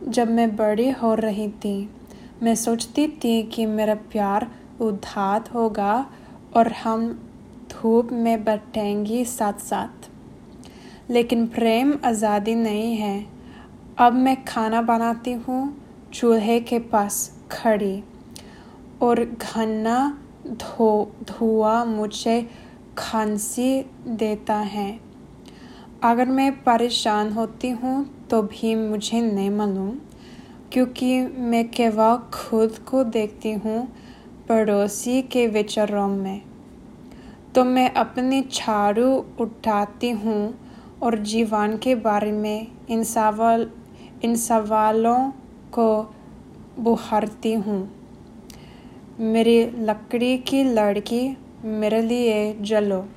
जब मैं बड़ी हो रही थी, मैं सोचती थी कि मेरा प्यार उदात होगा और हम धूप में बैठेंगे साथ साथ। लेकिन प्रेम आज़ादी नहीं है। अब मैं खाना बनाती हूँ चूल्हे के पास खड़ी, और घना धुआं मुझे खांसी देता है। अगर मैं परेशान होती हूँ तो भी मुझे नहीं मालूम, क्योंकि मैं केवल खुद को देखती हूँ पड़ोसी के विचारों में। तो मैं अपनी झाड़ू उठाती हूँ और जीवन के बारे में इन सवालों को बुहारती हूँ। मेरी लकड़ी की लड़की मेरे लिए जलो।